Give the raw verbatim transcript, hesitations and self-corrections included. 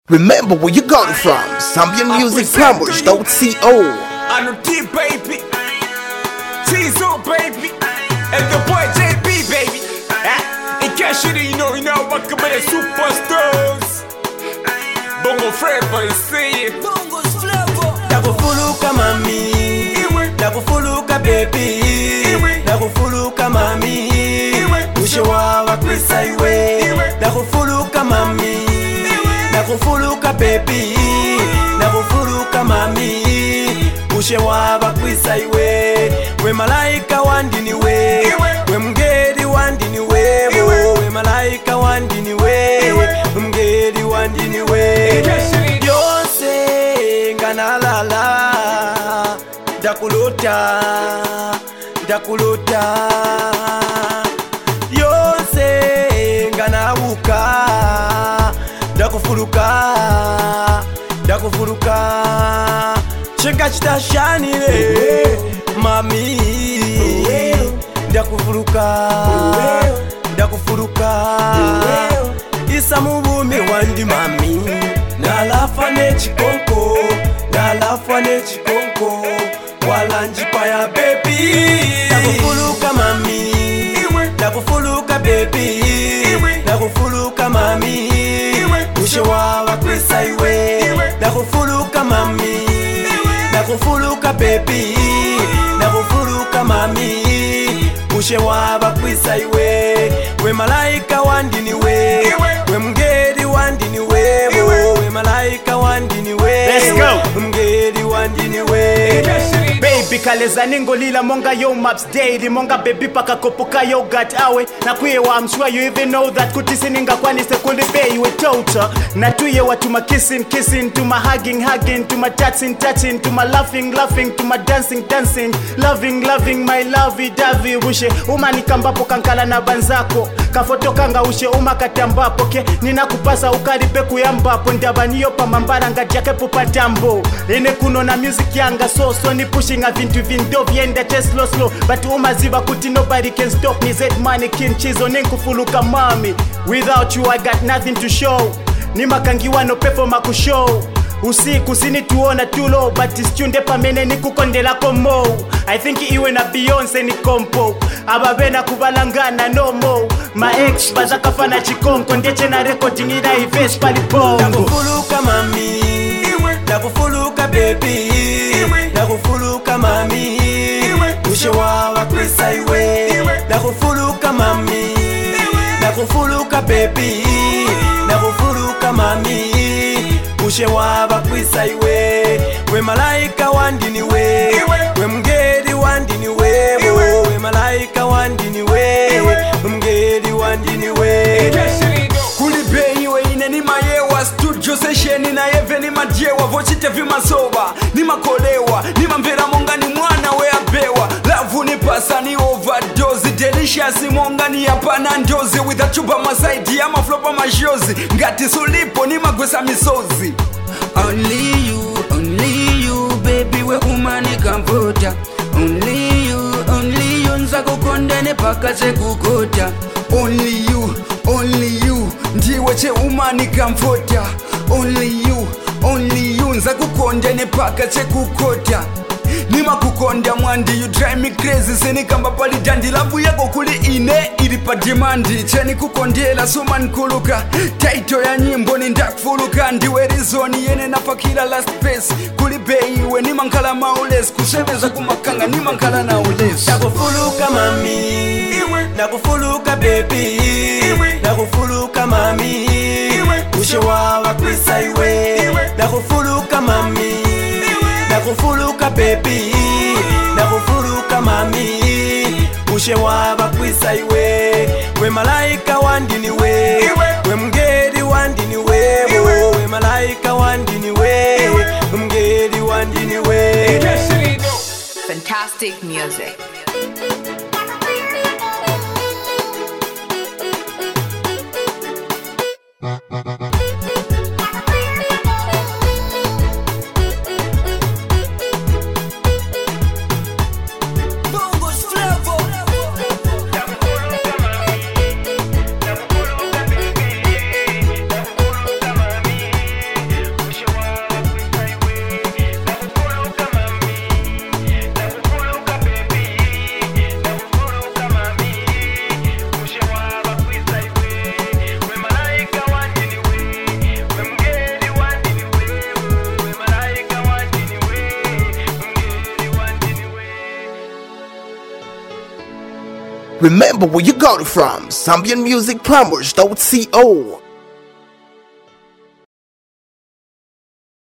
Remember where you got it from. Zambian Music Plumbers dot co. I'm a T baby, T-Zo baby, and the boy J B baby. In cash it, you know, you know, what come the superstars. Bongo flavor, you see it. Bongo's flavor. Nakufuluka mami, nakufuluka baby, nakufuluka mami, ushewawa kwisa iwe. Nakufuluka mami, nakufuluka baby, nakufuluka mami, ushewawa kwisa iwe. We malaika wandini we, we mgeri wandini we, we malaika wandini we, we mgeri wandini we. Yose nganalala, dakulota, dakulota. Yose nganawuka, dakufuluka, dakufuluka. Cheka chitashanile, mami, dakufuluka, dakufuluka. Isa mubumi wandi mami, nalafa nechikonko, nalafa nechikonko, walanjipa ya baby. Dakufuluka mami, dakufuluka baby, dakufuluka mami, ushewawa kwisa iwe. Dakufuluka mami, nakufuluka baby, nakufuluka mami, ushewawa kwisa iwe. We malaika wandini we, we mgeri wandini we, we malaika wandini we. Let's go. Mgeri wandini we. Baby kaleza ningolila monga yo maps daily monga baby paka kopoka yogurt awe na kuyewa. I'm sure you even know that kutisi ninga kwani se kulibe iwe tota na tuye watu ma kissing kissing to my hugging hugging to my touching touching to my laughing laughing to my dancing dancing loving loving my lovey dovey ushe umani kambapo kankala na banzako kafoto kanga ushe umakatambapo ke ninakupasa ukaripe kuyambapo ndabaniyo pamambara ngajake pupatambo ine kuno na music yanga so so ni pushing a vintu vindo vyenda just slow slow but umaziva kuti nobody can stop me zed mannequin chizo ninkufuluka mami. Without you I got nothing to show nimakangiwa no pefo makushow usiku sini tuona tulo but istunde pamene nikukondela komo. I think iwe na Beyonce ni kompo ababena kubalangana no more my ex bazakafana chikonko ndeche na recording ina ives palipongo. Nakufuluka mami, nakufuluka baby, nakufuluka mami, ushewawa kwisa iwe. Nakufuluka mami, nakufuluka baby, nakufuluka mami, ushewawa kwisa iwe. We malaika wandini we, we mgeri wandini we, we malaika wandini we, we mgeri wandini we. Kulibe iwe ine ni mayewa studio session na eve ni madiewa vochite vimasoba ni makolewa ni mambera monga ni mwana we abewa lavu ni pasa ni overdose delicious monga ni yapana ndozi with a chupa masaidi ya maflopa majozi ngati sulipo ni magwesa misozi. Only you, only you, baby we umani kamputa. Only you, only you, nza kukondene paka che kukota. Only you, only you, ndiwe che umani kamfuta. Only you, only you, nza kukondene paka che kukota. Nima kukonda mwandi, you drive me crazy. Seni kamba pali dandi, labu yako kuli ine ili pa demandi. Cheni kukondela suma nkuluka, taito ya nyimbo ni ndakfuluka. Ndiwe rizoni yene nafakila last face. Kuli beiwe nima nkala maules, kushebeza kumakanga nima nkala na ules. Nakufuluka mami, nakufuluka baby, nakufuluka mami, ushewawa kwisa iwe. Nakufuluka mami, nakufuluka baby, nakufuluka mami, ushewawa kwisa iwe. We malaika wandini we, we mgeri wandini we, we malaika wandini we, we mgeri wandini we. Fantastic music. Remember where you got it from. Zambian Music Promos dot co.